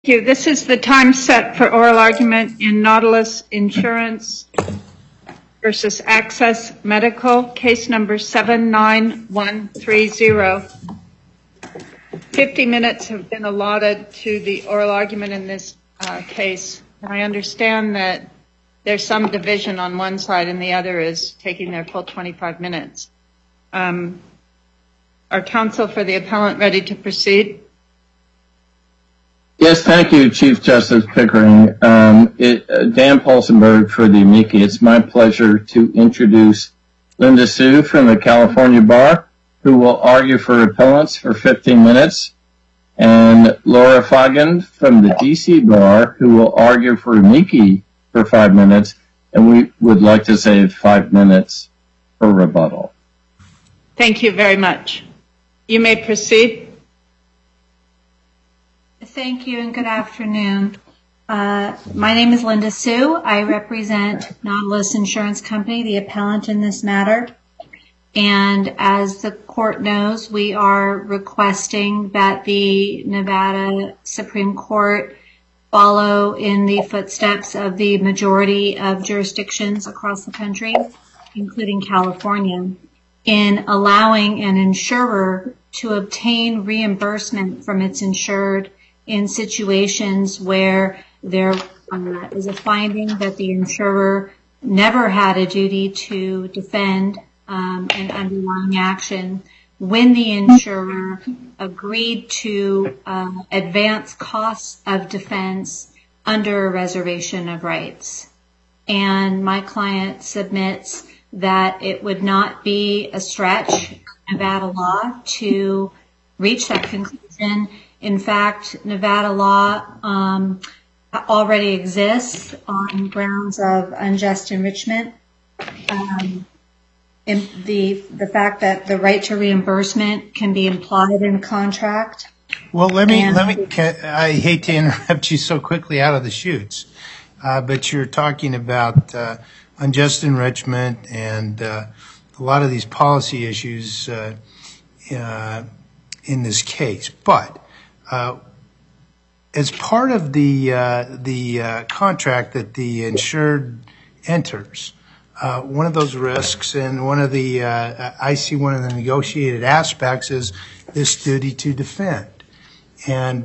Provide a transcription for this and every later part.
Thank you. This is the time set for oral argument in Nautilus Insurance versus Access Medical, case number 79130. 50 minutes have been allotted to the oral argument in this case. I understand that there's some division on one side and the other is taking their full 25 minutes. Are counsel for the appellant ready to proceed? Yes, thank you, Chief Justice Pickering. Dan Paulsenberg for the amici. It's my pleasure to introduce Linda Sue from the California Bar, who will argue for appellants for 15 minutes, and Laura Fagan from the DC Bar, who will argue for amici for 5 minutes, and we would like to save 5 minutes for rebuttal. Thank you very much. You may proceed. Thank you and good afternoon. My name is Linda Sue. I represent Nautilus Insurance Company, the appellant in this matter. And as the court knows, we are requesting that the Nevada Supreme Court follow in the footsteps of the majority of jurisdictions across the country, including California, in allowing an insurer to obtain reimbursement from its insured in situations where there is a finding that the insurer never had a duty to defend an underlying action when the insurer agreed to advance costs of defense under a reservation of rights. And my client submits that it would not be a stretch in Nevada law to reach that conclusion. In fact, Nevada law already exists on grounds of unjust enrichment. In the fact that the right to reimbursement can be implied in contract. Well, I hate to interrupt you so quickly out of the chutes, but you're talking about unjust enrichment and a lot of these policy issues in this case. But as part of the contract that the insured enters, one of those risks and one of the I see one of the negotiated aspects is this duty to defend. And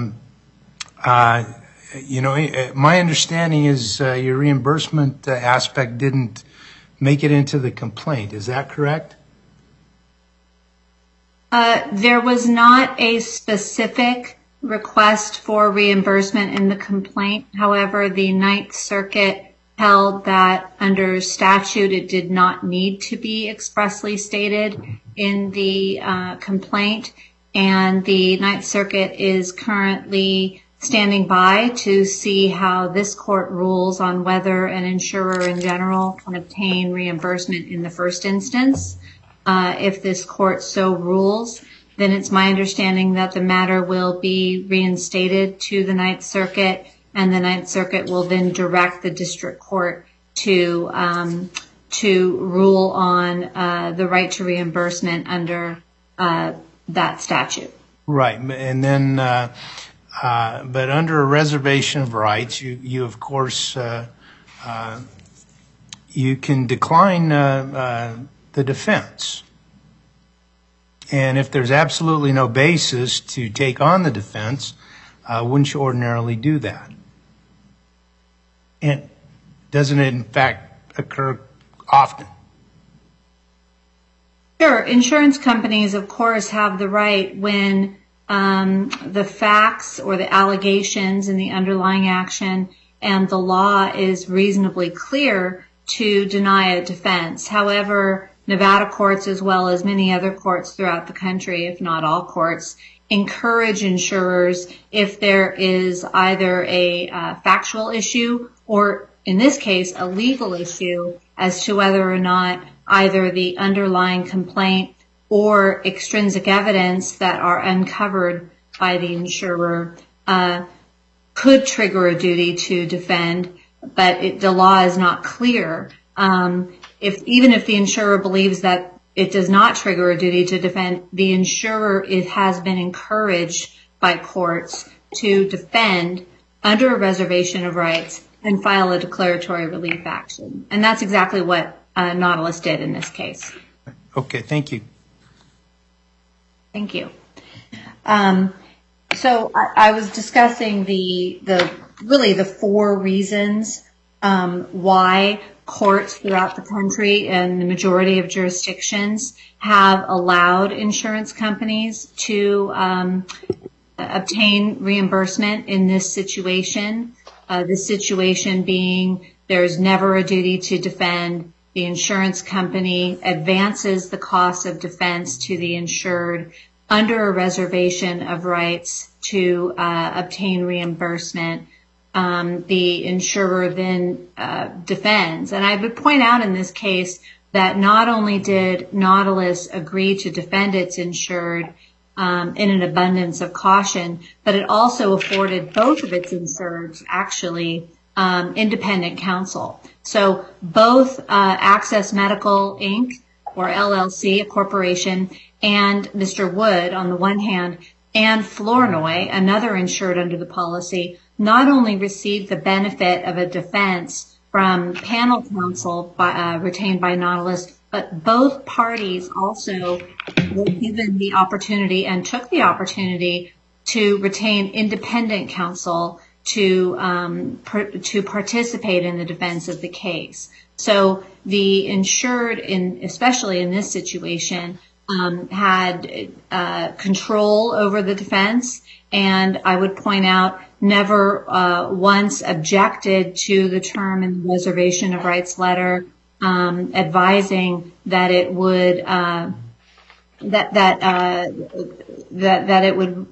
my understanding is your reimbursement aspect didn't make it into the complaint. Is that correct? There was not a specific request for reimbursement in the complaint. However, the Ninth Circuit held that under statute it did not need to be expressly stated in the complaint. And the Ninth Circuit is currently standing by to see how this court rules on whether an insurer in general can obtain reimbursement in the first instance. If this court so rules, then it's my understanding that the matter will be reinstated to the Ninth Circuit, and the Ninth Circuit will then direct the district court to rule on the right to reimbursement under that statute. Right, and then, but under a reservation of rights, you of course, you can decline the defense. And if there's absolutely no basis to take on the defense, wouldn't you ordinarily do that? And doesn't it in fact occur often? Sure. Insurance companies, of course, have the right when the facts or the allegations in the underlying action and the law is reasonably clear to deny a defense. However, Nevada courts, as well as many other courts throughout the country, if not all courts, encourage insurers if there is either a factual issue or, in this case, a legal issue as to whether or not either the underlying complaint or extrinsic evidence that are uncovered by the insurer could trigger a duty to defend, but the law is not clear. Even if the insurer believes that it does not trigger a duty to defend, the insurer has been encouraged by courts to defend under a reservation of rights and file a declaratory relief action. And that's exactly what Nautilus did in this case. Okay, thank you. Thank you. So I was discussing the four reasons why courts throughout the country and the majority of jurisdictions have allowed insurance companies to obtain reimbursement in this situation. This situation being there's never a duty to defend. The insurance company advances the cost of defense to the insured under a reservation of rights to obtain reimbursement. The insurer then defends. And I would point out in this case that not only did Nautilus agree to defend its insured in an abundance of caution, but it also afforded both of its insureds actually independent counsel. So both Access Medical Inc., or LLC, a corporation, and Mr. Wood on the one hand, and Flournoy, another insured under the policy, not only received the benefit of a defense from panel counsel retained by Nautilus, but both parties also were given the opportunity and took the opportunity to retain independent counsel to participate in the defense of the case. So the insured, especially in this situation, had control over the defense, and I would point out never once objected to the term in the reservation of rights letter, advising that it would that it would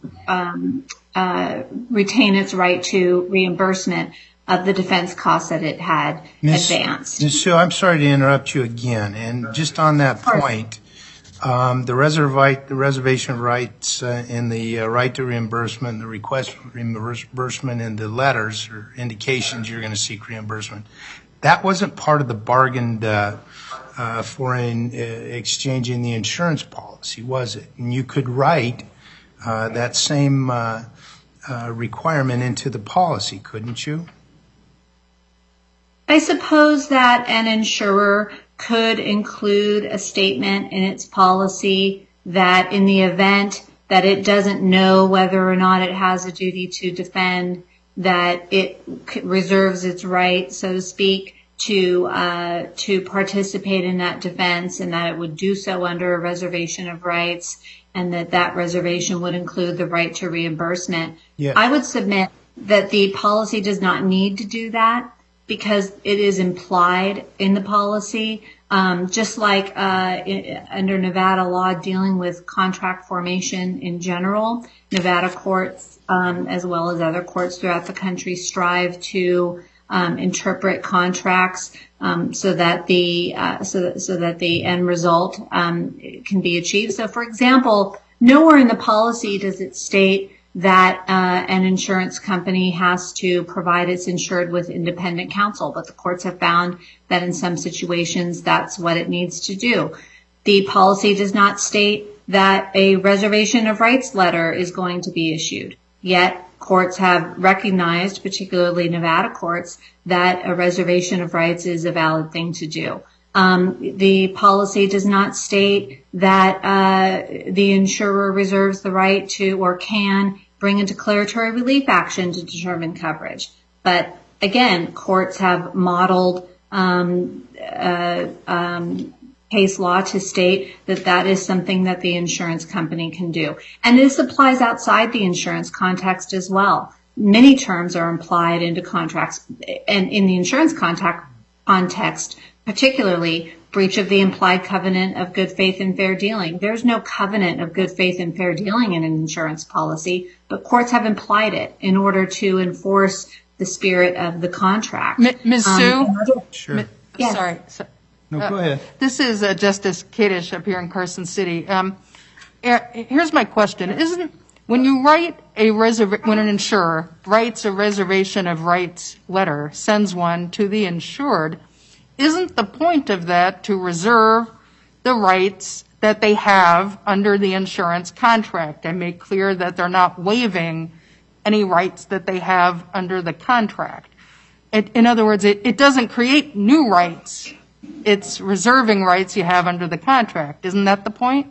retain its right to reimbursement of the defense costs that it had advanced. Ms. Sue, I'm sorry to interrupt you again, and just on that point, the reservation of rights and the right to reimbursement, the request for reimbursement in the letters or indications you're going to seek reimbursement, that wasn't part of the bargain for exchanging the insurance policy, was it? And you could write that same requirement into the policy, couldn't you? I suppose that an insurer could include a statement in its policy that in the event that it doesn't know whether or not it has a duty to defend, that it reserves its right, so to speak, to participate in that defense, and that it would do so under a reservation of rights, and that reservation would include the right to reimbursement. Yeah. I would submit that the policy does not need to do that, because it is implied in the policy, just like under Nevada law dealing with contract formation in general. Nevada courts, as well as other courts throughout the country, strive to interpret contracts so that the end result can be achieved. So, for example, nowhere in the policy does it state that an insurance company has to provide its insured with independent counsel, but the courts have found that in some situations that's what it needs to do. The policy does not state that a reservation of rights letter is going to be issued, yet courts have recognized, particularly Nevada courts, that a reservation of rights is a valid thing to do. The policy does not state that the insurer reserves the right to or can bring a declaratory relief action to determine coverage. But again, courts have modeled case law to state that that is something that the insurance company can do. And this applies outside the insurance context as well. Many terms are implied into contracts, and in the insurance context, particularly breach of the implied covenant of good faith and fair dealing. There's no covenant of good faith and fair dealing in an insurance policy, but courts have implied it in order to enforce the spirit of the contract. Ms. Sue? Sure. Yes. Sorry. No, go ahead. This is Justice Kadish up here in Carson City. Here's my question. When an insurer writes a reservation of rights letter, sends one to the insured, isn't the point of that to reserve the rights that they have under the insurance contract and make clear that they're not waiving any rights that they have under the contract. In other words, it doesn't create new rights. It's reserving rights you have under the contract. Isn't that the point?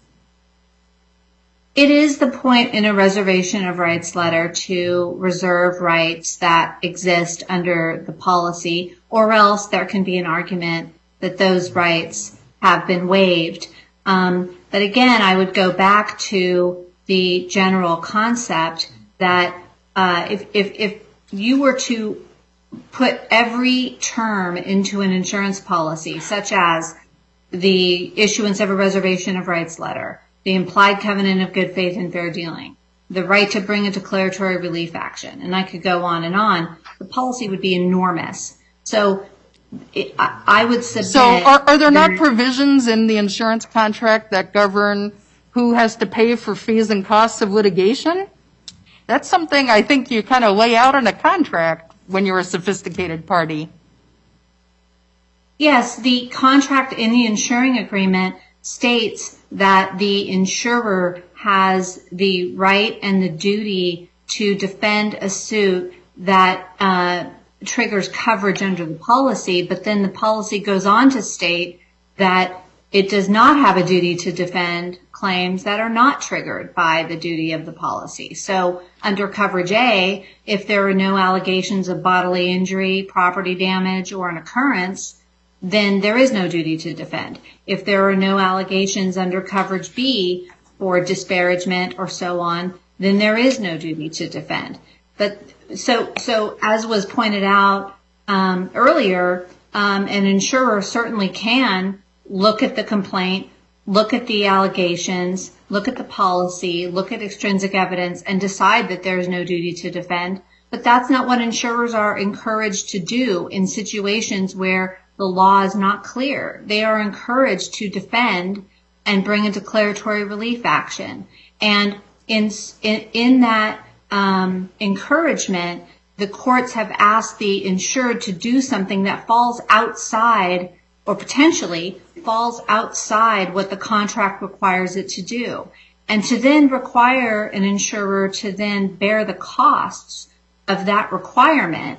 It is the point in a reservation of rights letter to reserve rights that exist under the policy, or else there can be an argument that those rights have been waived. But again, I would go back to the general concept that if you were to put every term into an insurance policy, such as the issuance of a reservation of rights letter, the implied covenant of good faith and fair dealing, the right to bring a declaratory relief action, and I could go on, the policy would be enormous. So I would submit... So are there not provisions in the insurance contract that govern who has to pay for fees and costs of litigation? That's something I think you kind of lay out in a contract when you're a sophisticated party. Yes, the contract in the insuring agreement states that the insurer has the right and the duty to defend a suit that triggers coverage under the policy, but then the policy goes on to state that it does not have a duty to defend claims that are not triggered by the duty of the policy. So under coverage A, if there are no allegations of bodily injury, property damage, or an occurrence, then there is no duty to defend. If there are no allegations under coverage B for disparagement or so on, then there is no duty to defend. But so as was pointed out earlier, an insurer certainly can look at the complaint, look at the allegations, look at the policy, look at extrinsic evidence, and decide that there is no duty to defend. But that's not what insurers are encouraged to do in situations where the law is not clear. They are encouraged to defend and bring a declaratory relief action. And in that encouragement, the courts have asked the insured to do something that falls outside, or potentially falls outside, what the contract requires it to do. And to then require an insurer to then bear the costs of that requirement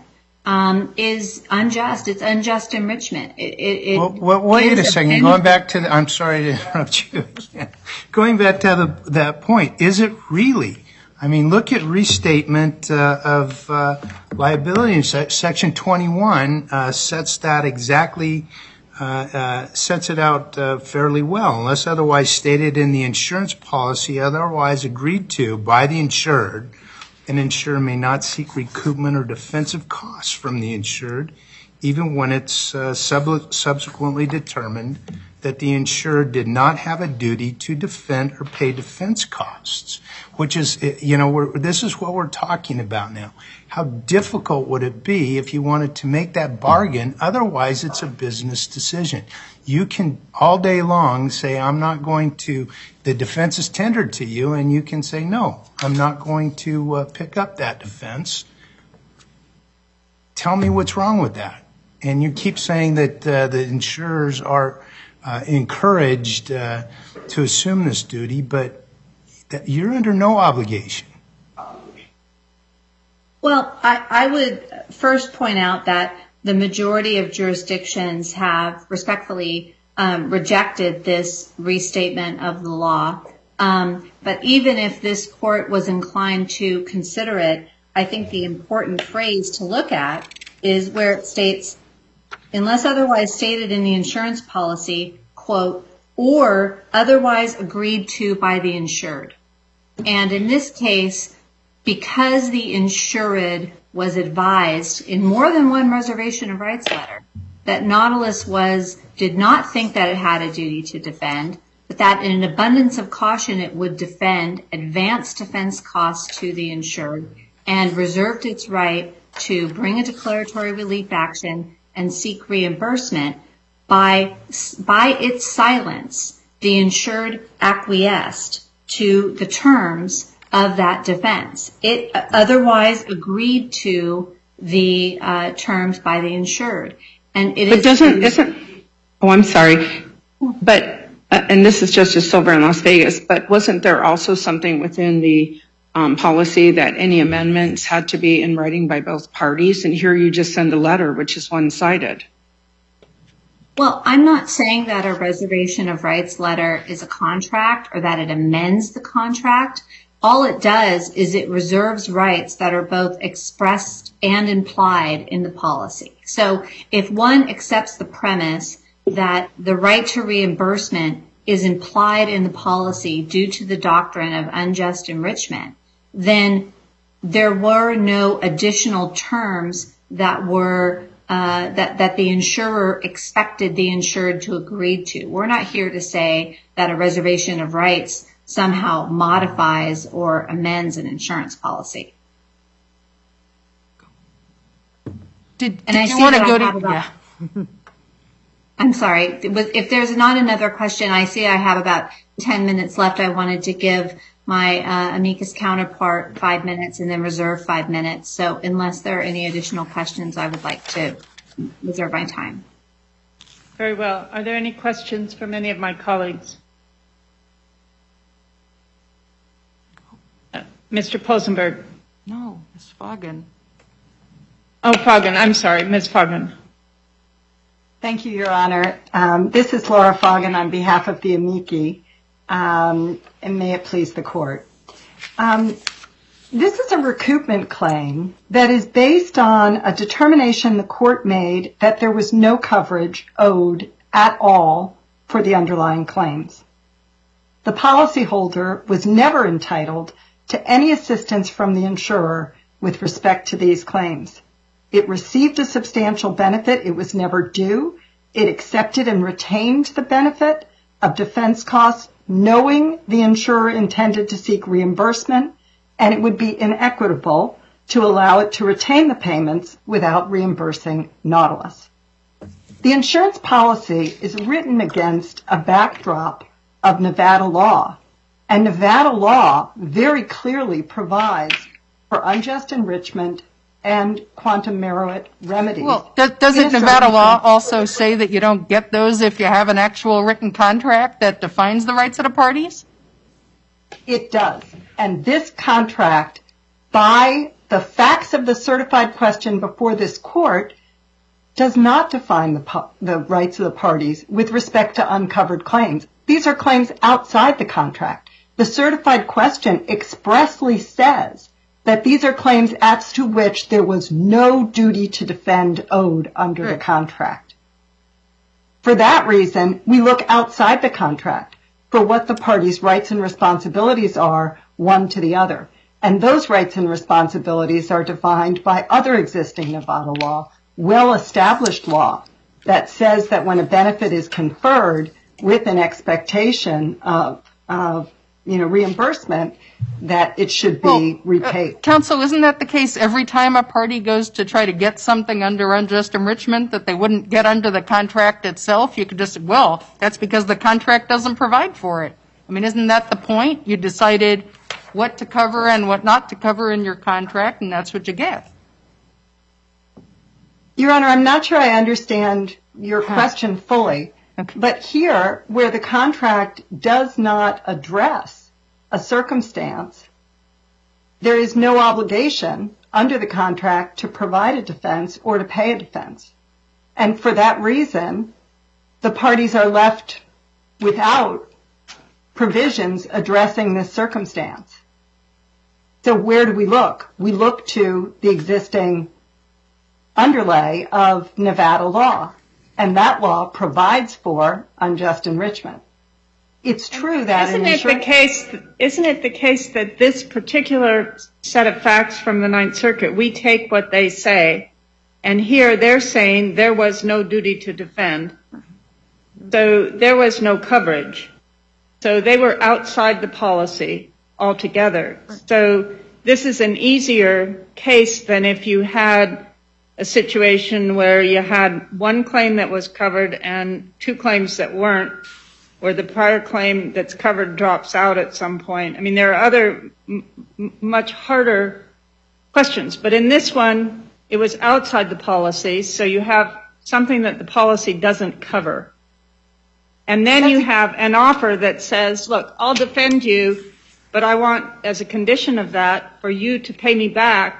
is unjust. It's unjust enrichment. Well, wait a second. Going back to I'm sorry to interrupt you. Going back to that point, is it really? I mean, look at restatement of liability. Section 21 sets that exactly, sets it out fairly well. Unless otherwise stated in the insurance policy, otherwise agreed to by the insured, an insurer may not seek recoupment or defensive costs from the insured, even when it's subsequently determined that the insurer did not have a duty to defend or pay defense costs, which is, this is what we're talking about now. How difficult would it be if you wanted to make that bargain? Otherwise, it's a business decision. You can all day long say, I'm not going to, the defense is tendered to you, and you can say, no, I'm not going to pick up that defense. Tell me what's wrong with that. And you keep saying that the insurers are encouraged to assume this duty, but that you're under no obligation. Well, I would first point out that the majority of jurisdictions have respectfully rejected this restatement of the law. But even if this court was inclined to consider it, I think the important phrase to look at is where it states, unless otherwise stated in the insurance policy, quote, or otherwise agreed to by the insured. And in this case, because the insured was advised in more than one reservation of rights letter that Nautilus did not think that it had a duty to defend, but that in an abundance of caution it would defend advanced defense costs to the insured and reserved its right to bring a declaratory relief action and seek reimbursement. By its silence, the insured acquiesced to the terms of that defense. It otherwise agreed to the terms by the insured. And it I'm sorry, but, and this is Justice Silver in Las Vegas, but wasn't there also something within the policy that any amendments had to be in writing by both parties, and here you just send a letter, which is one-sided. Well, I'm not saying that a reservation of rights letter is a contract or that it amends the contract. All it does is it reserves rights that are both expressed and implied in the policy. So if one accepts the premise that the right to reimbursement is implied in the policy due to the doctrine of unjust enrichment, then there were no additional terms that were that the insurer expected the insured to agree to. We're not here to say that a reservation of rights somehow modifies or amends an insurance policy. I'm sorry. If there's not another question, I see I have about 10 minutes left. I wanted to give my amicus counterpart 5 minutes and then reserve 5 minutes. So unless there are any additional questions, I would like to reserve my time. Very well. Are there any questions from any of my colleagues? Mr. Posenberg. No, Ms. Foggin. Oh, Foggin. I'm sorry, Ms. Foggin. Thank you, Your Honor. This is Laura Foggin on behalf of the amici, and may it please the court. This is a recoupment claim that is based on a determination the court made that there was no coverage owed at all for the underlying claims. The policyholder was never entitled to any assistance from the insurer with respect to these claims. It received a substantial benefit. It was never due. It accepted and retained the benefit of defense costs, knowing the insurer intended to seek reimbursement, and it would be inequitable to allow it to retain the payments without reimbursing Nautilus. The insurance policy is written against a backdrop of Nevada law, and Nevada law very clearly provides for unjust enrichment and quantum merit remedies. Well, doesn't Nevada law also say that you don't get those if you have an actual written contract that defines the rights of the parties? It does. And this contract, by the facts of the certified question before this court, does not define the rights of the parties with respect to uncovered claims. These are claims outside the contract. The certified question expressly says that these are claims as to which there was no duty to defend owed under the contract. For that reason, we look outside the contract for what the parties' rights and responsibilities are, one to the other. And those rights and responsibilities are defined by other existing Nevada law, well-established law, that says that when a benefit is conferred with an expectation of reimbursement, that it should be repaid. Counsel, isn't that the case every time a party goes to try to get something under unjust enrichment that they wouldn't get under the contract itself? You could just say, well, that's because the contract doesn't provide for it. I mean, isn't that the point? You decided what to cover and what not to cover in your contract, and that's what you get. Your Honor, I'm not sure I understand your question fully. Okay. But here, where the contract does not address a circumstance, there is no obligation under the contract to provide a defense or to pay a defense. And for that reason, the parties are left without provisions addressing this circumstance. So where do we look? We look to the existing underlay of Nevada law. And that law provides for unjust enrichment. It's true that isn't it the case that this particular set of facts from the Ninth Circuit, we take what they say, and here they're saying there was no duty to defend, so there was no coverage. So they were outside the policy altogether. So this is an easier case than if you had a situation where you had one claim that was covered and two claims that weren't, or the prior claim that's covered drops out at some point. I mean, there are other much harder questions, but in this one, it was outside the policy, so you have something that the policy doesn't cover. And then you have an offer that says, look, I'll defend you, but I want, as a condition of that, for you to pay me back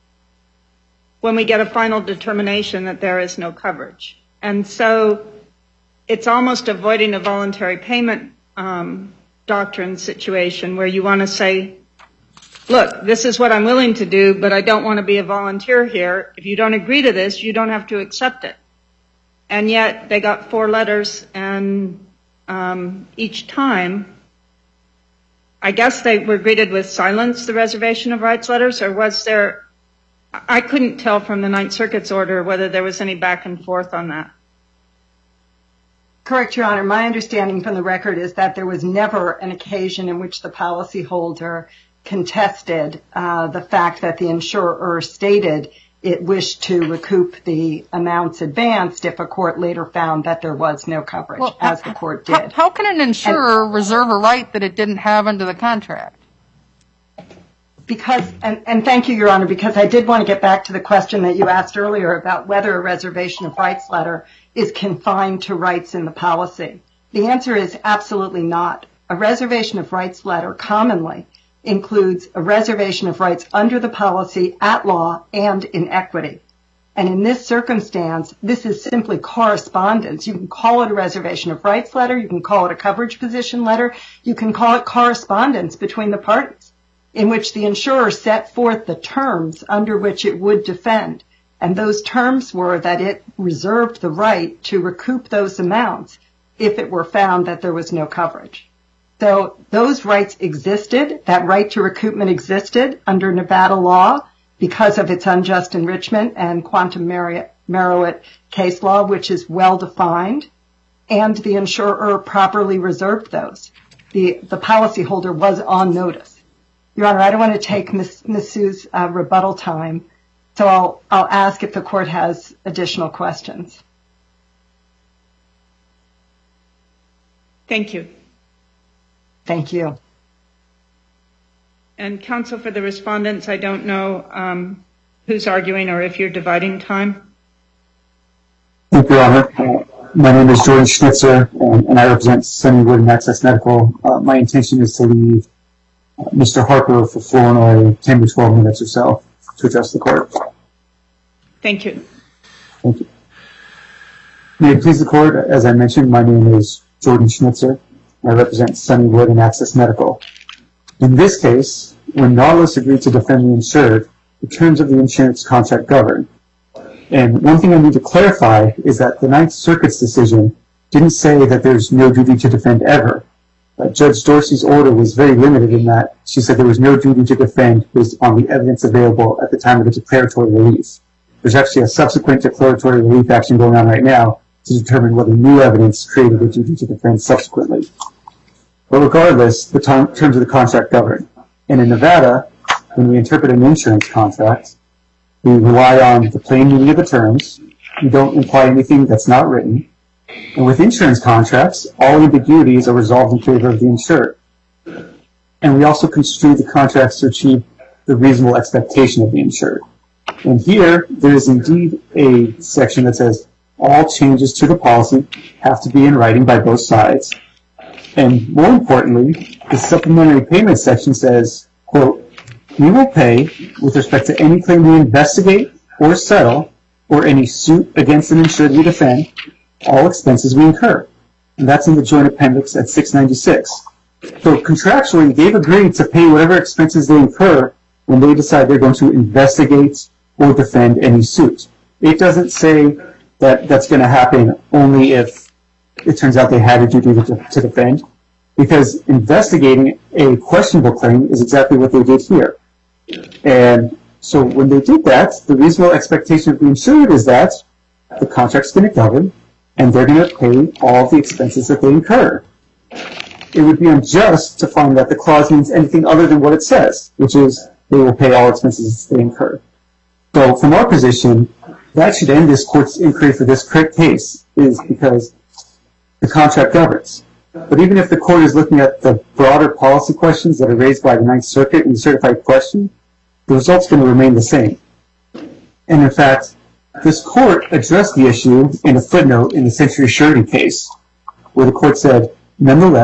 when we get a final determination that there is no coverage. And so it's almost avoiding a voluntary payment doctrine situation where you want to say, look, this is what I'm willing to do, but I don't want to be a volunteer here. If you don't agree to this, you don't have to accept it. And yet they got 4 letters, and each time, I guess they were greeted with silence, the reservation of rights letters, or was there, I couldn't tell from the Ninth Circuit's order whether there was any back and forth on that. Correct, Your Honor. My understanding from the record is that there was never an occasion in which the policyholder contested the fact that the insurer stated it wished to recoup the amounts advanced if a court later found that there was no coverage, as the court did. How can an insurer reserve a right that it didn't have under the contract? Because, and thank you, Your Honor, because I did want to get back to the question that you asked earlier about whether a reservation of rights letter is confined to rights in the policy. The answer is absolutely not. A reservation of rights letter commonly includes a reservation of rights under the policy at law and in equity. And in this circumstance, this is simply correspondence. You can call it a reservation of rights letter. You can call it a coverage position letter. You can call it correspondence between the parties in which the insurer set forth the terms under which it would defend. And those terms were that it reserved the right to recoup those amounts if it were found that there was no coverage. So those rights existed. That right to recoupment existed under Nevada law because of its unjust enrichment and quantum merit case law, which is well defined. And the insurer properly reserved those. The policyholder was on notice. Your Honor, I don't want to take Ms. Sue's rebuttal time, so I'll ask if the court has additional questions. Thank you. Thank you. And counsel for the respondents, I don't know who's arguing or if you're dividing time. Thank you, Your Honor. My name is Jordan Schnitzer, and I represent Sunnywood and Access Medical. My intention is to leave Mr. Harper for Flournoy 10 to 12 minutes or so to address the court. Thank you. Thank you. May it please the court, as I mentioned, my name is Jordan Schnitzer. I represent Sunnywood and Access Medical. In this case, when Nautilus agreed to defend the insured, the terms of the insurance contract govern. And one thing I need to clarify is that the Ninth Circuit's decision didn't say that there's no duty to defend ever. Judge Dorsey's order was very limited in that she said there was no duty to defend based on the evidence available at the time of the declaratory relief. There's actually a subsequent declaratory relief action going on right now to determine whether new evidence created a duty to defend subsequently. But regardless, the terms of the contract govern. And in Nevada, when we interpret an insurance contract, we rely on the plain meaning of the terms. We don't imply anything that's not written. And with insurance contracts, all ambiguities are resolved in favor of the insured. And we also construe the contracts to achieve the reasonable expectation of the insured. And here, there is indeed a section that says all changes to the policy have to be in writing by both sides. And more importantly, the supplementary payment section says, quote, we will pay with respect to any claim we investigate or settle or any suit against an insured we defend, all expenses we incur. And that's in the joint appendix at 696. So contractually, they've agreed to pay whatever expenses they incur when they decide they're going to investigate or defend any suit. It doesn't say that that's going to happen only if it turns out they had a duty to defend, because investigating a questionable claim is exactly what they did here. And so when they did that, the reasonable expectation of the insured is that the contract's going to govern and they're going to pay all of the expenses that they incur. It would be unjust to find that the clause means anything other than what it says, which is they will pay all expenses they incur. So from our position, that should end this court's inquiry for this case, is because the contract governs. But even if the court is looking at the broader policy questions that are raised by the Ninth Circuit in the certified question, the result's going to remain the same. And in fact, this court addressed the issue in a footnote in the Century Surety case, where the court said, nonetheless,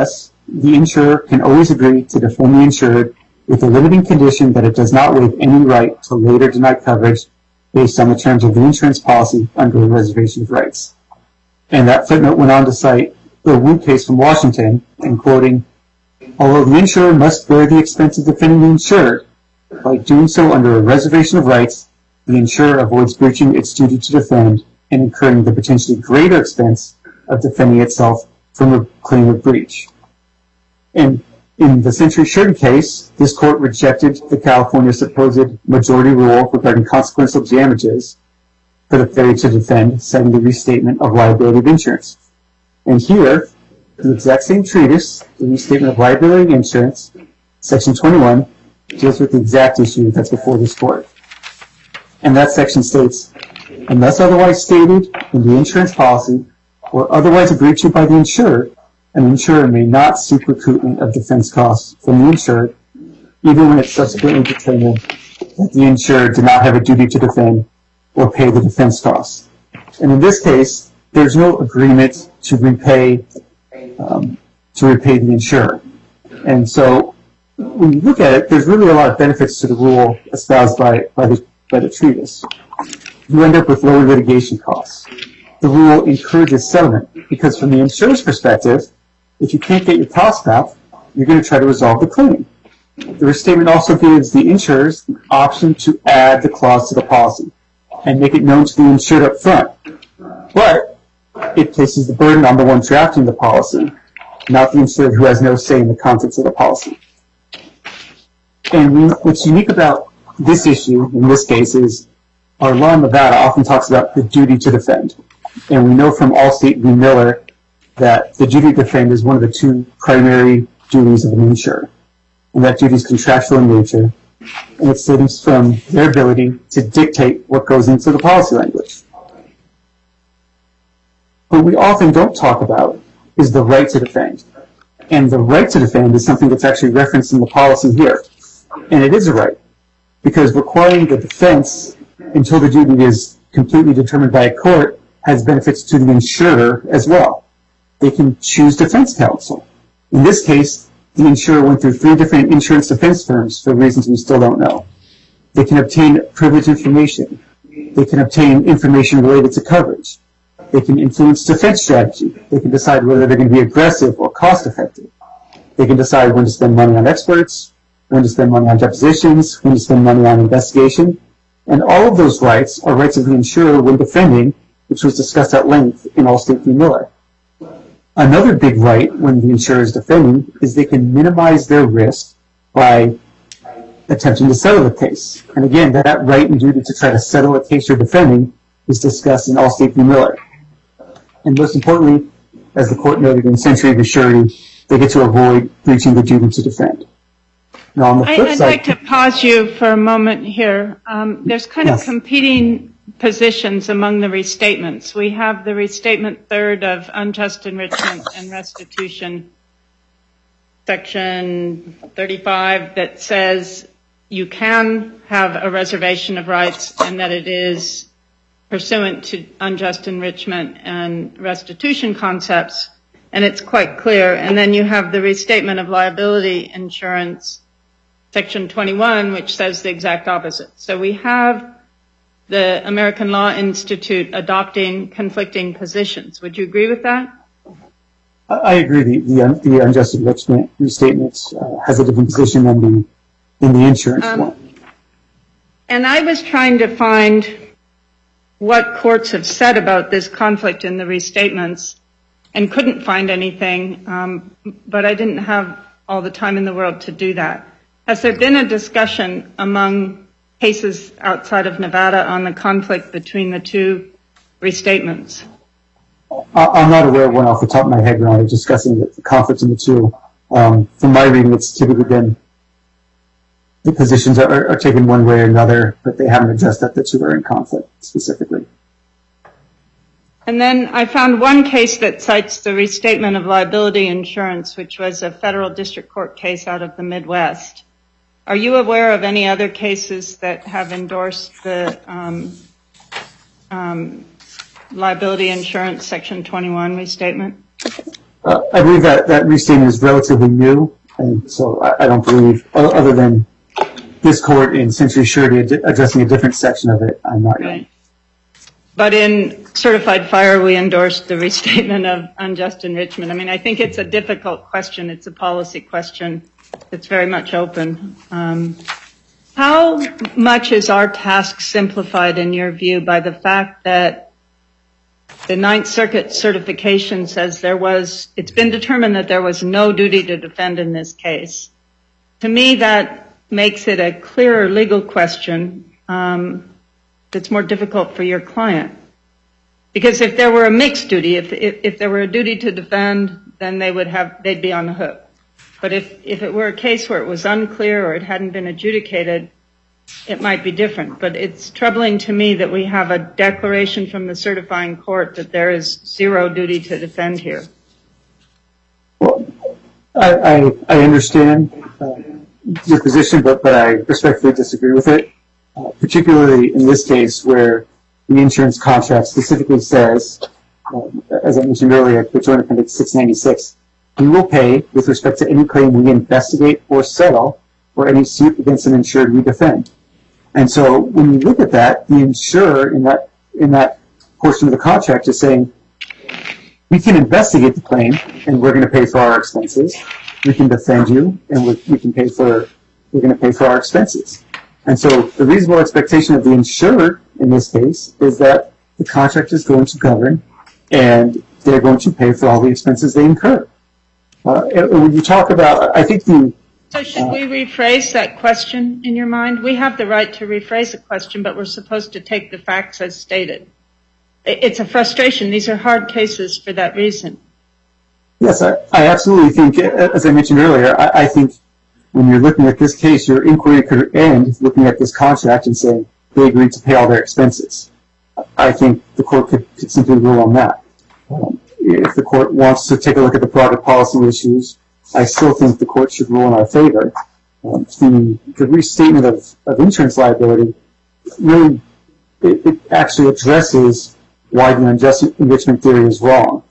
the insurer can always agree to defend the insured with the limiting condition that it does not waive any right to later deny coverage based on the terms of the insurance policy under a reservation of rights. And that footnote went on to cite the Wu case from Washington, and quoting, although the insurer must bear the expense of defending the insured, by doing so under a reservation of rights, the insurer avoids breaching its duty to defend and incurring the potentially greater expense of defending itself from a claim of breach. And in the Century Surety case, this court rejected the California supposed majority rule regarding consequential damages for the failure to defend, citing the restatement of liability of insurance. And here, the exact same treatise, the restatement of liability of insurance, section 21, deals with the exact issue that's before this court. And that section states, unless otherwise stated in the insurance policy or otherwise agreed to by the insured, an insurer may not seek recoupment of defense costs from the insured, even when it's subsequently determined that the insured did not have a duty to defend or pay the defense costs. And in this case, there's no agreement to repay the insurer. And so when you look at it, there's really a lot of benefits to the rule espoused by the treatise. You end up with lower litigation costs. The rule encourages settlement because from the insurer's perspective, if you can't get your costs back, you're going to try to resolve the claim. The restatement also gives the insurers the option to add the clause to the policy and make it known to the insured up front. But it places the burden on the one drafting the policy, not the insured who has no say in the contents of the policy. And what's unique about this issue, in this case, is our law in Nevada often talks about the duty to defend. And we know from Allstate v. Miller that the duty to defend is one of the two primary duties of an insurer. And that duty is contractual in nature, and it stems from their ability to dictate what goes into the policy language. What we often don't talk about is the right to defend. And the right to defend is something that's actually referenced in the policy here. And it is a right, because requiring the defense until the duty is completely determined by a court has benefits to the insurer as well. They can choose defense counsel. In this case, the insurer went through 3 different insurance defense firms for reasons we still don't know. They can obtain privileged information. They can obtain information related to coverage. They can influence defense strategy. They can decide whether they're going to be aggressive or cost-effective. They can decide when to spend money on experts, when to spend money on depositions, when to spend money on investigation. And all of those rights are rights of the insurer when defending, which was discussed at length in Allstate v. Miller. Another big right when the insurer is defending is they can minimize their risk by attempting to settle the case. And again, that right and duty to try to settle a case you're defending is discussed in Allstate v. Miller. And most importantly, as the court noted in Century v. Surety, they get to avoid breaching the duty to defend. Now, on the flip I'd side, like to pause you for a moment here. There's kind of competing positions among the restatements. We have the restatement third of unjust enrichment and restitution, section 35, that says you can have a reservation of rights and that it is pursuant to unjust enrichment and restitution concepts, and it's quite clear. And then you have the restatement of liability insurance, section 21, which says the exact opposite. So we have the American Law Institute adopting conflicting positions. Would you agree with that? I agree. The unjust enrichment restatement has a different position than the insurance one. And I was trying to find what courts have said about this conflict in the restatements and couldn't find anything, but I didn't have all the time in the world to do that. Has there been a discussion among cases outside of Nevada on the conflict between the two restatements? I'm not aware of one off the top of my head, Your Honor, discussing the conflict in the two. From my reading, it's typically been the positions are taken one way or another, but they haven't addressed that the two are in conflict specifically. And then I found one case that cites the restatement of liability insurance, which was a federal district court case out of the Midwest. Are you aware of any other cases that have endorsed the liability insurance section 21 restatement? I believe that restatement is relatively new, and so I don't believe, other than this court in Century Surety addressing a different section of it, I'm not. Right. But in Certified Fire, we endorsed the restatement of unjust enrichment. I mean, I think it's a difficult question. It's a policy question. It's very much open. How much is our task simplified, in your view, by the fact that the Ninth Circuit certification says it's been determined that there was no duty to defend in this case? To me, that makes it a clearer legal question that's more difficult for your client. Because if there were a mixed duty, if there were a duty to defend, then they'd be on the hook. But if it were a case where it was unclear or it hadn't been adjudicated, it might be different. But it's troubling to me that we have a declaration from the certifying court that there is zero duty to defend here. Well, I understand your position, but I respectfully disagree with it, particularly in this case where the insurance contract specifically says, as I mentioned earlier, the Joint Appendix 696, we will pay with respect to any claim we investigate or settle or any suit against an insured we defend. And so when you look at that, the insurer in that portion of the contract is saying, we can investigate the claim and we're going to pay for our expenses. We can defend you and we're going to pay for our expenses. And so the reasonable expectation of the insured in this case is that the contract is going to govern and they're going to pay for all the expenses they incur. When you talk about, I think So should we rephrase that question in your mind? We have the right to rephrase a question, but we're supposed to take the facts as stated. It's a frustration. These are hard cases for that reason. Yes, I absolutely think, as I mentioned earlier, I think when you're looking at this case, your inquiry could end looking at this contract and saying they agreed to pay all their expenses. I think the court could simply rule on that. If the court wants to take a look at the broader policy issues, I still think the court should rule in our favor. The restatement of insurance liability really, it actually addresses why the unjust enrichment theory is wrong.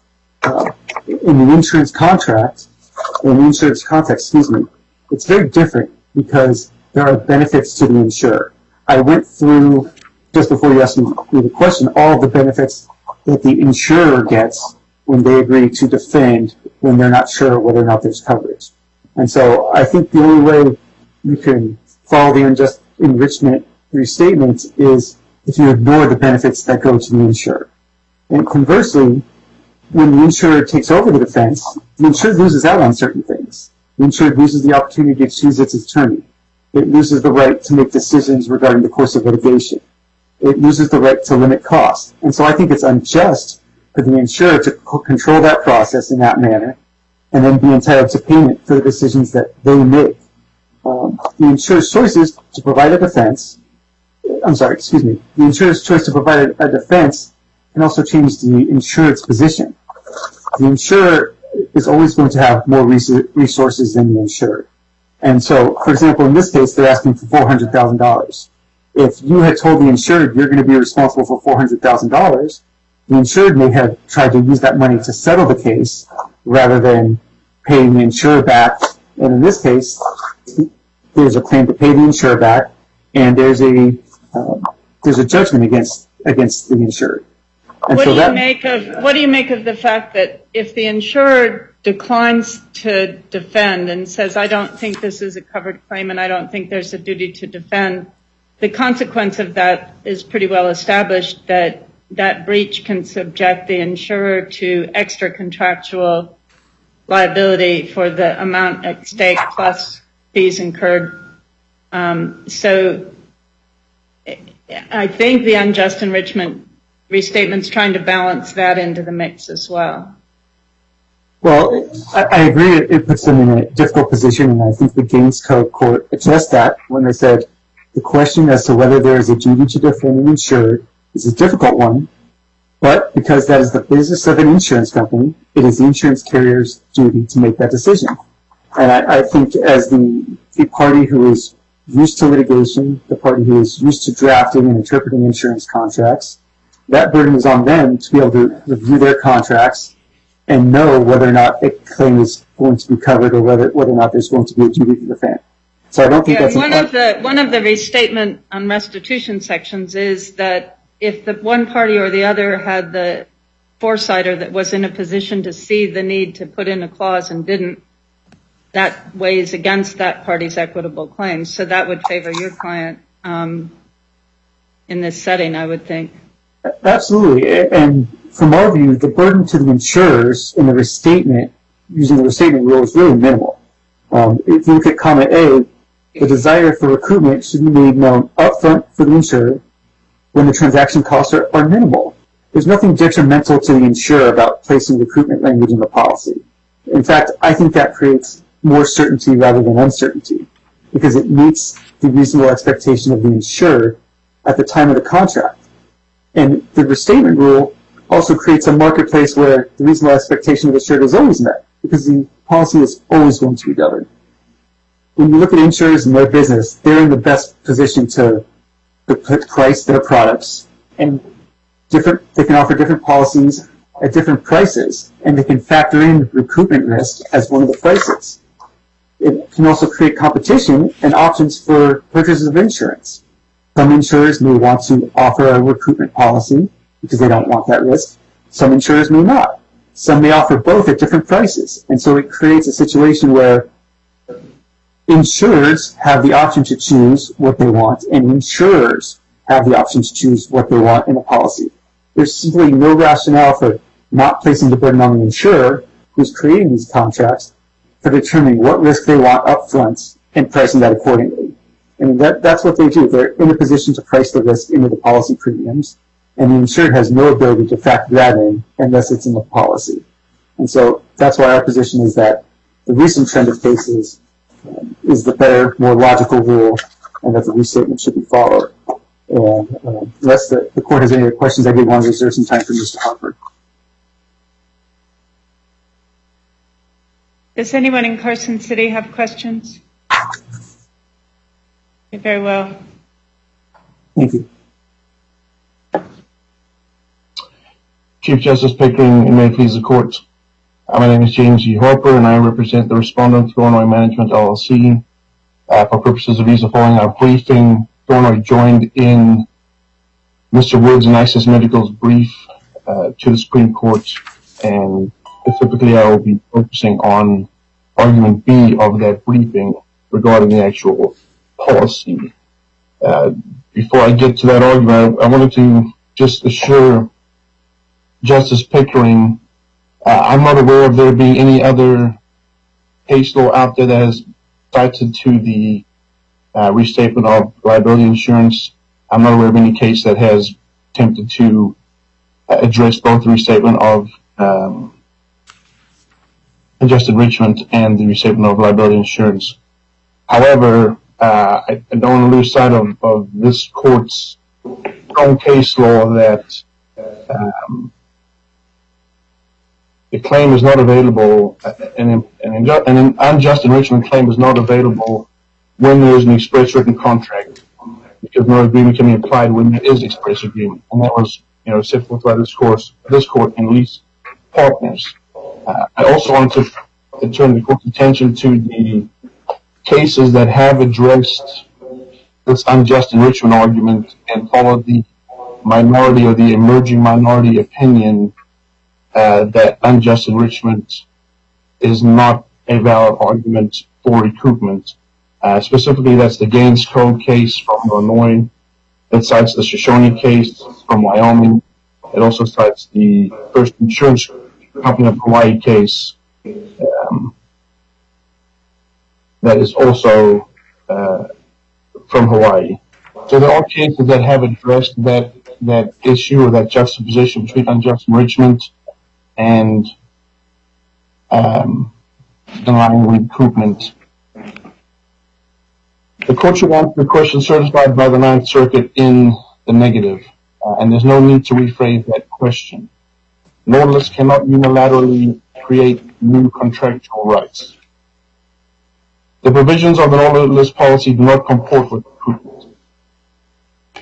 In the insurance contract, in the insurance context, it's very different because there are benefits to the insurer. I went through, just before you asked me the question, all of the benefits that the insurer gets when they agree to defend when they're not sure whether or not there's coverage. And so I think the only way you can follow the unjust enrichment restatement is if you ignore the benefits that go to the insurer. And conversely, when the insurer takes over the defense, the insured loses out on certain things. The insured loses the opportunity to choose its attorney. It loses the right to make decisions regarding the course of litigation. It loses the right to limit costs. And so I think it's unjust for the insurer to control that process in that manner and then be entitled to payment for the decisions that they make. The insurer's choices to provide a defense, the insurer's choice to provide a defense can also change the insured's position. The insurer is always going to have more resources than the insured. And so, for example, in this case, they're asking for $400,000. If you had told the insured you're going to be responsible for $400,000, the insured may have tried to use that money to settle the case rather than paying the insurer back. And in this case, there's a claim to pay the insurer back, and there's a judgment against the insured. And what do you make of the fact that if the insurer declines to defend and says, I don't think this is a covered claim and I don't think there's a duty to defend, the consequence of that is pretty well established, that breach can subject the insurer to extra contractual liability for the amount at stake plus fees incurred. So I think the unjust enrichment restatement's trying to balance that into the mix as well. Well, I agree it puts them in a difficult position, and I think the Gaines Code Court addressed that when they said the question as to whether there is a duty to defend an insured is a difficult one, but because that is the business of an insurance company, it is the insurance carrier's duty to make that decision. And I think as the party who is used to litigation, the party who is used to drafting and interpreting insurance contracts, that burden is on them to be able to review their contracts and know whether or not a claim is going to be covered or whether or not there's going to be a duty to defend. So I don't think that's one of the restatement on restitution sections is that if the one party or the other had the foresight or that was in a position to see the need to put in a clause and didn't, that weighs against that party's equitable claims. So that would favor your client in this setting, I would think. Absolutely. And from our view, the burden to the insurers in the restatement, using the restatement rule, is really minimal. If you look at comment A, the desire for recoupment should be made known upfront for the insurer when the transaction costs are minimal. There's nothing detrimental to the insurer about placing recoupment language in the policy. In fact, I think that creates more certainty rather than uncertainty, because it meets the reasonable expectation of the insured at the time of the contract. And the restatement rule also creates a marketplace where the reasonable expectation of the insured is always met, because the policy is always going to be governed. When you look at insurers and their business, they're in the best position to price their products, and they can offer different policies at different prices, and they can factor in recoupment risk as one of the prices. It can also create competition and options for purchases of insurance. Some insurers may want to offer a recoupment policy because they don't want that risk. Some insurers may not. Some may offer both at different prices. And so it creates a situation where insurers have the option to choose what they want, and insurers have the option to choose what they want in a policy. There's simply no rationale for not placing the burden on the insurer who's creating these contracts for determining what risk they want up front and pricing that accordingly. And that's what they do. They're in a position to price the risk into the policy premiums, and the insured has no ability to factor that in unless it's in the policy. And so that's why our position is that the recent trend of cases is the better, more logical rule, and that the restatement should be followed. And unless the court has any other questions, I did want to reserve some time for Mr. Harper. Does anyone in Carson City have questions? Okay, very well. Thank you. Chief Justice Pickering, and may it please the court. My name is James E. Harper, and I represent the respondent, Flournoy Management, LLC. For purposes of ease of following our briefing, Flournoy joined in Mr. Woods and Access Medical's brief to the Supreme Court, and specifically I will be focusing on argument B of that briefing regarding the actual policy. Before I get to that argument, I wanted to just assure Justice Pickering, I'm not aware of there being any other case law out there that has cited to the restatement of liability insurance. I'm not aware of any case that has attempted to address both the restatement of unjust enrichment and the restatement of liability insurance. However, I don't want to lose sight of this court's strong case law that the claim is not available, an unjust enrichment claim is not available when there is an express written contract, because no agreement can be applied when there is express agreement. And that was, set forth by this court in Lease Partners. I also wanted to turn the court's attention to the cases that have addressed this unjust enrichment argument and followed the minority or the emerging minority opinion that unjust enrichment is not a valid argument for recoupment. Specifically, that's the Gaines Code case from Illinois. It cites the Shoshone case from Wyoming. It also cites the First Insurance Company of Hawaii case that is also from Hawaii. So there are cases that have addressed that issue or that juxtaposition between unjust enrichment and denying recoupment. The court should answer the question certified by the Ninth Circuit in the negative, and there's no need to rephrase that question. Nautilus cannot unilaterally create new contractual rights. The provisions of the Nautilus policy do not comport with recoupment.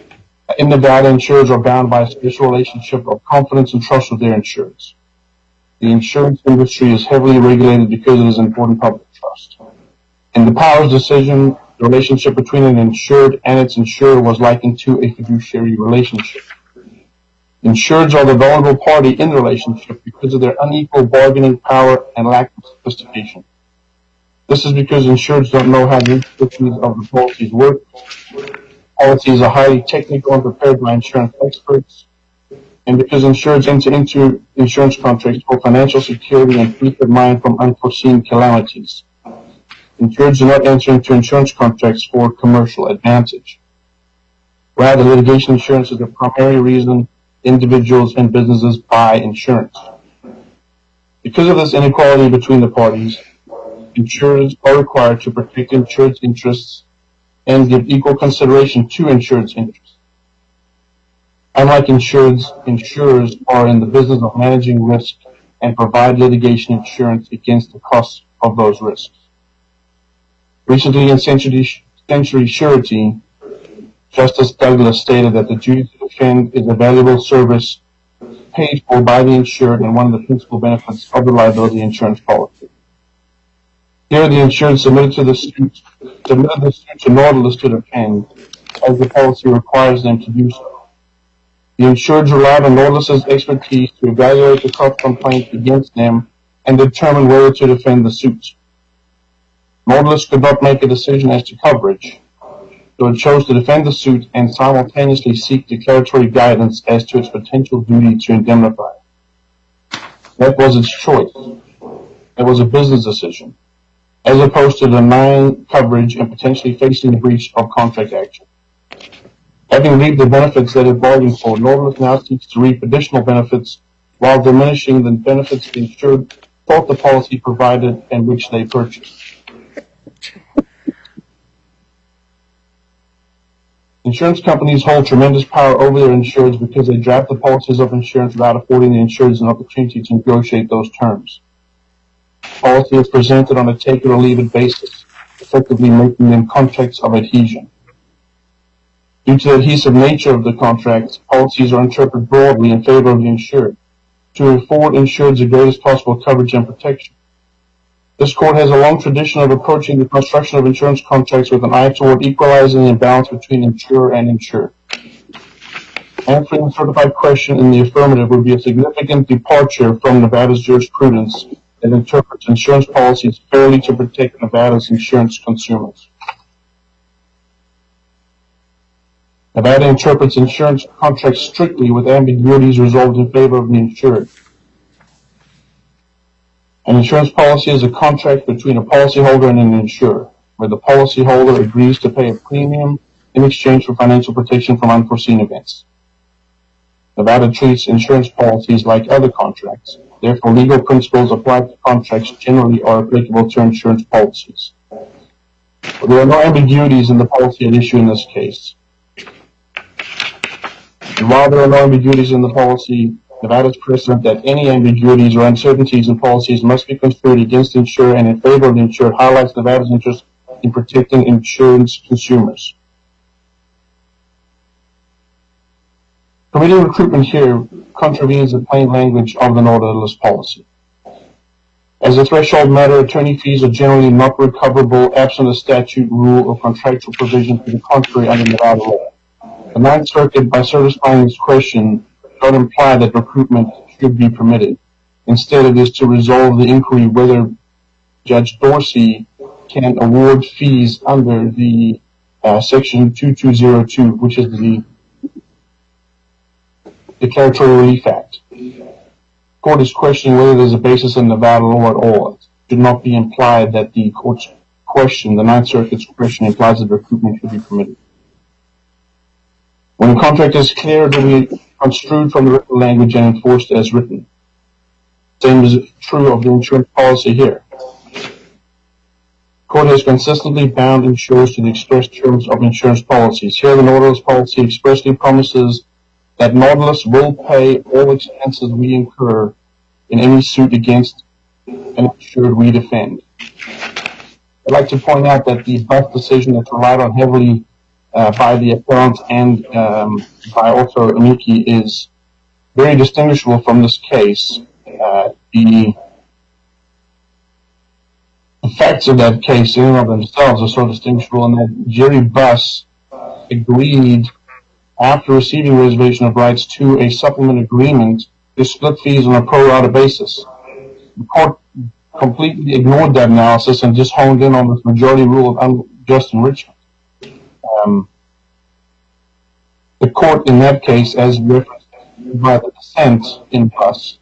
In Nevada, insurers are bound by a special relationship of confidence and trust with their insurers. The insurance industry is heavily regulated because it is an important public trust. In the Powers decision, the relationship between an insured and its insurer was likened to a fiduciary relationship. Insureds are the vulnerable party in the relationship because of their unequal bargaining power and lack of sophistication. This is because insureds don't know how the intricacies of the policies work. Policies are highly technical and prepared by insurance experts, and because insureds enter into insurance contracts for financial security and peace of mind from unforeseen calamities. Insureds do not enter into insurance contracts for commercial advantage. Rather, litigation insurance is the primary reason individuals and businesses buy insurance. Because of this inequality between the parties, insurers are required to protect insured's interests and give equal consideration to insured's interests. Unlike insurers are in the business of managing risk and provide litigation insurance against the costs of those risks. Recently in Century Surety, Justice Douglas stated that the duty to defend is a valuable service paid for by the insured and one of the principal benefits of the liability insurance policy. Here, the insured submitted the suit to Nautilus to defend, as the policy requires them to do so. The insured relied on Nautilus's expertise to evaluate the cost complaint against them and determine whether to defend the suit. Nautilus could not make a decision as to coverage, so it chose to defend the suit and simultaneously seek declaratory guidance as to its potential duty to indemnify. That was its choice. It was a business decision, as opposed to denying coverage and potentially facing the breach of contract action. Having reaped the benefits that it bargained for, Nautilus now seeks to reap additional benefits while diminishing the benefits the insured thought the policy provided and which they purchased. Insurance companies hold tremendous power over their insureds because they draft the policies of insurance without affording the insureds an opportunity to negotiate those terms. Policy is presented on a take it or leave it basis, effectively making them contracts of adhesion. Due to the adhesive nature of the contracts, policies are interpreted broadly in favor of the insured to afford insureds the greatest possible coverage and protection. This court has a long tradition of approaching the construction of insurance contracts with an eye toward equalizing the imbalance between insurer and insured. Answering a certified question in the affirmative would be a significant departure from Nevada's jurisprudence that interprets insurance policies fairly to protect Nevada's insurance consumers. Nevada interprets insurance contracts strictly with ambiguities resolved in favor of the insured. An insurance policy is a contract between a policyholder and an insurer, where the policyholder agrees to pay a premium in exchange for financial protection from unforeseen events. Nevada treats insurance policies like other contracts. Therefore, legal principles applied to contracts generally are applicable to insurance policies. But there are no ambiguities in the policy at issue in this case. And while there are no ambiguities in the policy, Nevada's precedent that any ambiguities or uncertainties in policies must be construed against the insurer and in favor of the insured highlights Nevada's interest in protecting insurance consumers. Permitting recruitment here contravenes the plain language of the Nautilus policy. As a threshold matter, attorney fees are generally not recoverable absent a statute, rule, or contractual provision to the contrary under Nevada law. The Ninth Circuit, by certifying this question, does not imply that recruitment should be permitted. Instead, it is to resolve the inquiry whether Judge Dorsey can award fees under the Section 2202, which is the Declaratory Relief Act. The court is questioning whether there's a basis in Nevada law at all. It should not be implied that the court's question, the Ninth Circuit's question, implies that recruitment should be permitted. When a contract is clear, it will be construed from the written language and enforced as written. Same is true of the insurance policy here. The court has consistently bound insurers to the express terms of insurance policies. Here, the Nautilus policy expressly promises that Nautilus will pay all expenses we incur in any suit against an insured we defend. I'd like to point out that the Buff decision that's relied on heavily by the appellant and by also amici is very distinguishable from this case. The the facts of that case in and of themselves are so distinguishable in that Jerry Buss agreed, after receiving reservation of rights, to a supplement agreement to split fees on a pro rata basis. The court completely ignored that analysis and just honed in on this majority rule of unjust enrichment. The court in that case, as referenced by the dissent in Buss,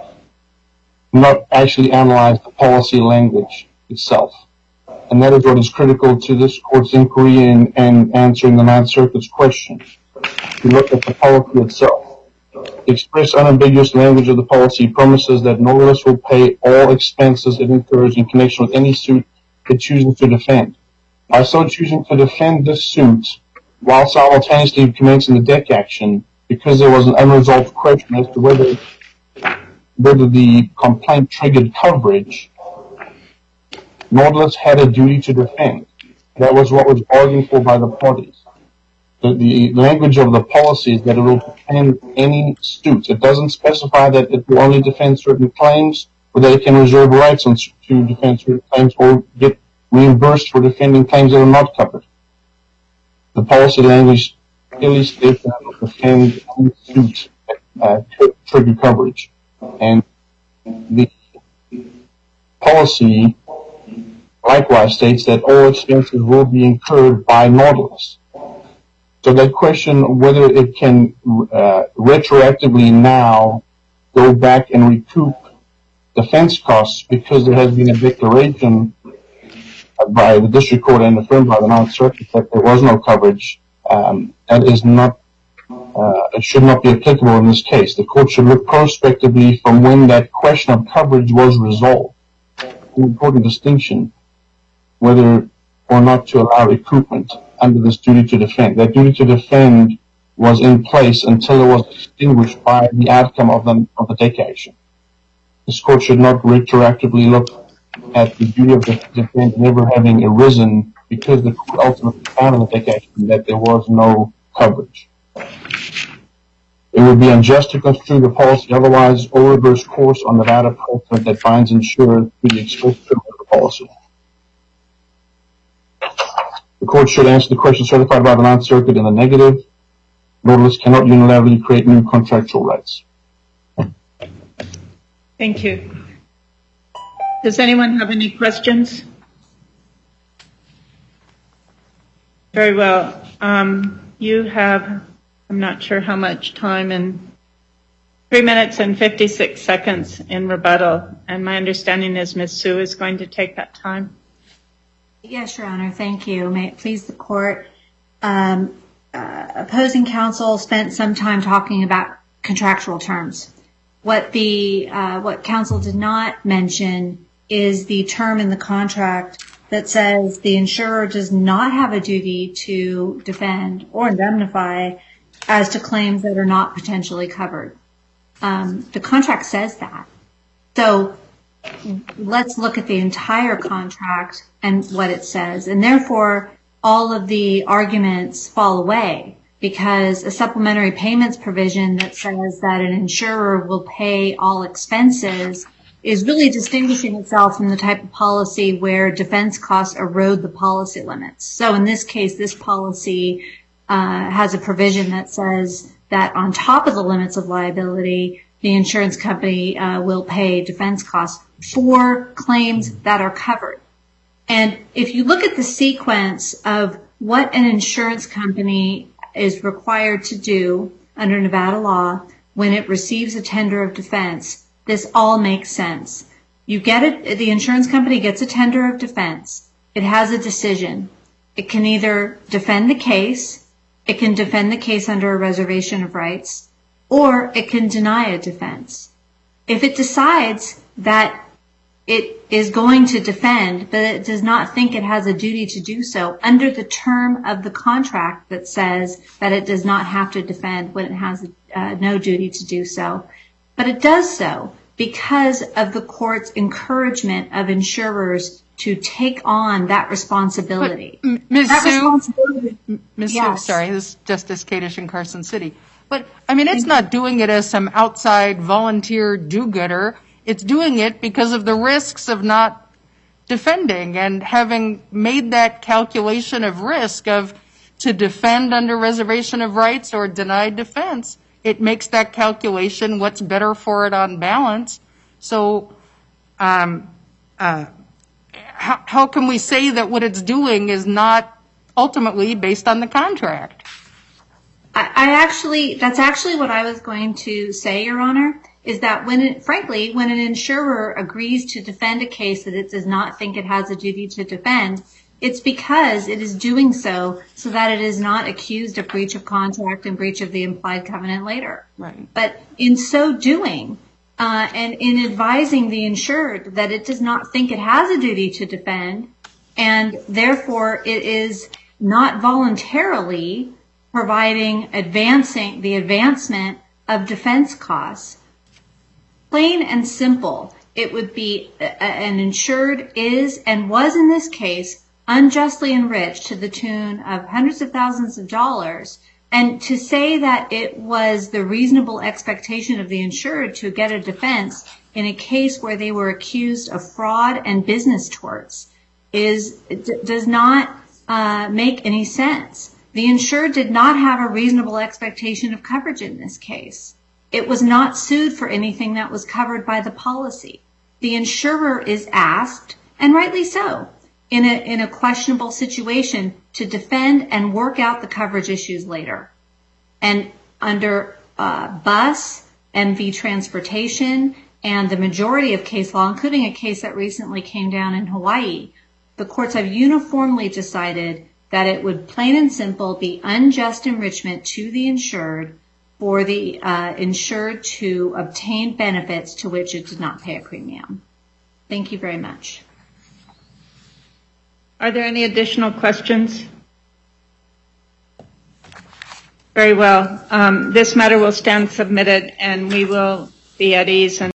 not actually analyzed the policy language itself. And that is what is critical to this court's inquiry and answering the Ninth Circuit's question. We look at the policy itself. The express unambiguous language of the policy promises that Nautilus will pay all expenses it incurs in connection with any suit it chooses to defend. By so choosing to defend this suit, while simultaneously commencing the deck action, because there was an unresolved question as to whether the complaint triggered coverage, Nautilus had a duty to defend. That was what was argued for by the parties. The language of the policy is that it will defend any suit. It doesn't specify that it will only defend certain claims, or that it can reserve rights to defend certain claims or get reimbursed for defending claims that are not covered. The policy language clearly states that it will defend any suit that could trigger coverage. And the policy likewise states that all expenses will be incurred by Nautilus. So that question, whether it can retroactively now go back and recoup defense costs because there has been a declaration by the district court and affirmed by the Ninth Circuit that there was no coverage, that is not, it should not be applicable in this case. The court should look prospectively from when that question of coverage was resolved. An important distinction, whether or not to allow recoupment under this duty to defend. That duty to defend was in place until it was extinguished by the outcome of the deck action. This court should not retroactively look at the duty of the defense never having arisen because the court ultimately found in the deck action that there was no coverage. It would be unjust to construe the policy otherwise or reverse course on the Nevada precedent that binds insurers to the express terms of the policy. The court should answer the question certified by the Ninth Circuit in the negative. Nautilus cannot unilaterally create new contractual rights. Thank you. Does anyone have any questions? Very well. You have, I'm not sure how much time, in 3 minutes and 56 seconds in rebuttal. And my understanding is Ms. Sue is going to take that time. Yes, Your Honor. Thank you. May it please the court. Opposing counsel spent some time talking about contractual terms. What counsel did not mention is the term in the contract that says the insurer does not have a duty to defend or indemnify as to claims that are not potentially covered. The contract says that. So let's look at the entire contract and what it says. And therefore, all of the arguments fall away because a supplementary payments provision that says that an insurer will pay all expenses is really distinguishing itself from the type of policy where defense costs erode the policy limits. So in this case, this policy has a provision that says that on top of the limits of liability, the insurance company will pay defense costs for claims that are covered. And if you look at the sequence of what an insurance company is required to do under Nevada law when it receives a tender of defense, this all makes sense. You get it, the insurance company gets a tender of defense. It has a decision. It can either defend the case, it can defend the case under a reservation of rights, or it can deny a defense. If it decides that it is going to defend, but it does not think it has a duty to do so under the term of the contract that says that it does not have to defend when it has no duty to do so. But it does so because of the court's encouragement of insurers to take on that responsibility. Ms. Sue, sorry, this is Justice Kadish in Carson City. But, I mean, it's not doing it as some outside volunteer do-gooder. It's doing it because of the risks of not defending, and having made that calculation of risk of to defend under reservation of rights or denied defense, it makes that calculation what's better for it on balance. So how can we say that what it's doing is not ultimately based on the contract? That's actually what I was going to say, Your Honor, is that when an insurer agrees to defend a case that it does not think it has a duty to defend, it's because it is doing so that it is not accused of breach of contract and breach of the implied covenant later. Right. But in so doing, and in advising the insured that it does not think it has a duty to defend, and therefore it is not voluntarily providing the advancement of defense costs, plain and simple, it would be an insured is and was in this case unjustly enriched to the tune of hundreds of thousands of dollars. And to say that it was the reasonable expectation of the insured to get a defense in a case where they were accused of fraud and business torts does not make any sense. The insured did not have a reasonable expectation of coverage in this case. It was not sued for anything that was covered by the policy. The insurer is asked, and rightly so, in a questionable situation to defend and work out the coverage issues later. And under bus, MV transportation, and the majority of case law, including a case that recently came down in Hawaii, the courts have uniformly decided that it would plain and simple be unjust enrichment to the insured for the insured to obtain benefits to which it did not pay a premium. Thank you very much. Are there any additional questions? Very well. This matter will stand submitted, and we will be at ease